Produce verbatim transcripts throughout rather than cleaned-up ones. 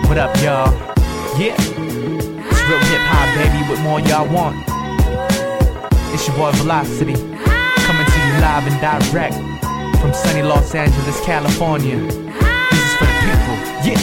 What up, y'all? Yeah, it's real hip-hop, baby, what more y'all want? It's your boy Velocity, coming to you live and direct from sunny Los Angeles, California. This is for the people,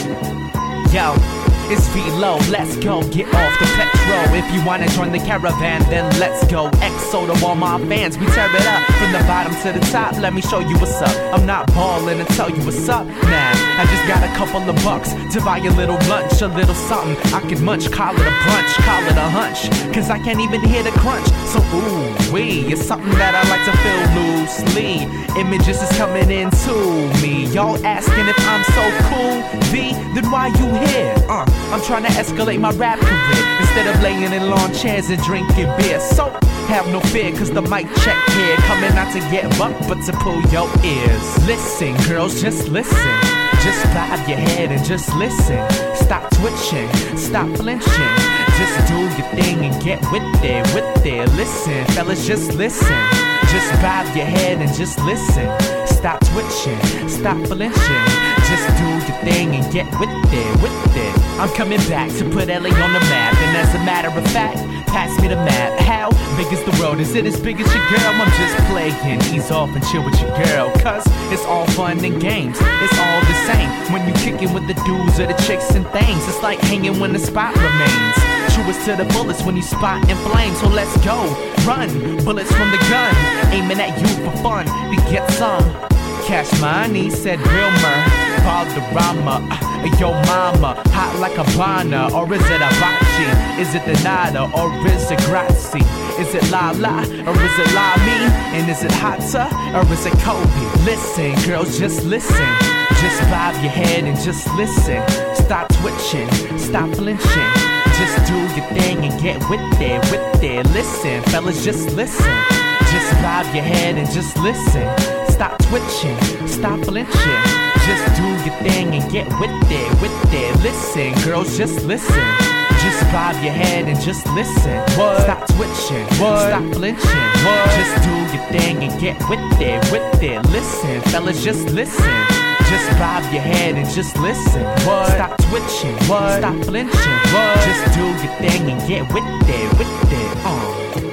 yeah. Yo, it's V-Lo, let's go, get off the petrol. If you wanna join the caravan, then let's go. X-O to all my fans, we tear it up from the bottom to the top. Let me show you what's up. I'm not ballin' and tell you what's up. Nah, I just got a couple of bucks to buy a little lunch, a little something I could munch. Call it a brunch, call it a hunch, cause I can't even hear the crunch. So ooh, wee, it's something that I like to feel loosely. Images is coming into me. Y'all asking if I'm so cool, V, then why you here? Uh, I'm trying to escalate my rap career instead of laying in lawn chairs and drinking beer. So have no fear, cause the mic check here, coming not to get bucked but to pull your ears. Listen, girls, just listen. Just bob your head and just listen. Stop twitching, stop flinching. Just do your thing and get with it, with it. Listen, fellas, just listen. Just bob your head and just listen. Stop twitching, stop flinching. Just do your thing and get with it, with it. I'm coming back to put L A on the map, and as a matter of fact, pass me the map. How big is the world? Is it as big as your girl? I'm just playing, ease off and chill with your girl, cause it's all fun and games, it's all the same. When you kickin' with the dudes or the chicks and things, it's like hanging when the spot remains. Truest to the bullets when you spot in flames. So let's go, run, bullets from the gun, aiming at you for fun, to get some cash money, said Wilmer. Valderrama, uh, yo mama, hot like a Habana, or is it a bachi? Is it the nada, or is it grazie? Is it la la, or is it la me? And is it hotta, or is it Kobe? Listen, girls, just listen. Just bob your head and just listen. Stop twitching, stop flinching. Just do your thing and get with it, with it. Listen, fellas, just listen. Just bob your head and just listen. Stop twitching, stop flinching. Just do your thing and get with it, with it. Listen, girls, just listen. Just bob your head and just listen. What? Stop twitching, what? Stop flinching. What? Just do your thing and get with it, with it. Listen, fellas, just listen. Just bob your head and just listen. What? Stop twitching, what? Stop flinching. What? Just do your thing and get with it, with it. Uh.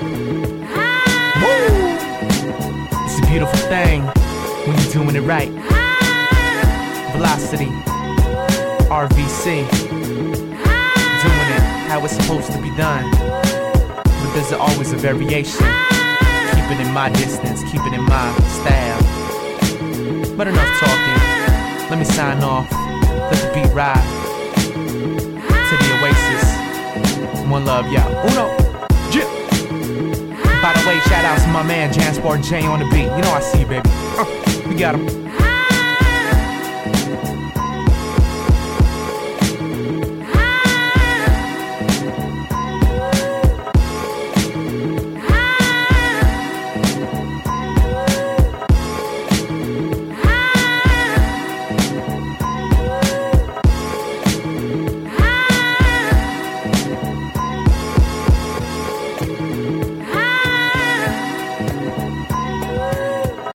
Woo! It's a beautiful thing when you're doing it right. Velocity, R V C, doing it how it's supposed to be done. But there's always a variation. Keep it in my distance, keep it in my style. But enough talking, let me sign off. Let the beat ride to the Oasis. One love, y'all. Uno, yeah. By the way, shout out to my man Jansport J on the beat. You know I see you, baby. Uh, we got him.